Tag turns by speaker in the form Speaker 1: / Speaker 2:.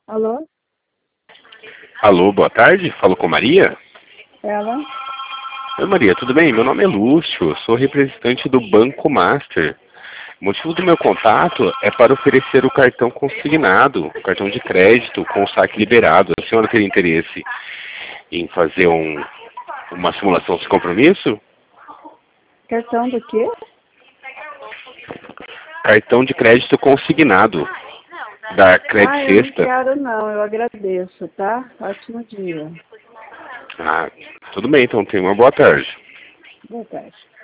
Speaker 1: Alô?
Speaker 2: Alô, boa tarde. Falo com Maria?
Speaker 1: Ela?
Speaker 2: Oi, Maria, tudo bem? Meu nome é Lúcio, sou representante do Banco Master. O motivo do meu contato é para oferecer o cartão consignado, o cartão de crédito com o saque liberado. A senhora teria interesse em fazer uma simulação de compromisso?
Speaker 1: Cartão do quê?
Speaker 2: Cartão de crédito consignado da Credit
Speaker 1: Ah, eu não
Speaker 2: Sexta.
Speaker 1: quero não, eu agradeço, tá? Ótimo dia.
Speaker 2: Ah, tudo bem, então tenha uma boa tarde.
Speaker 1: Boa tarde.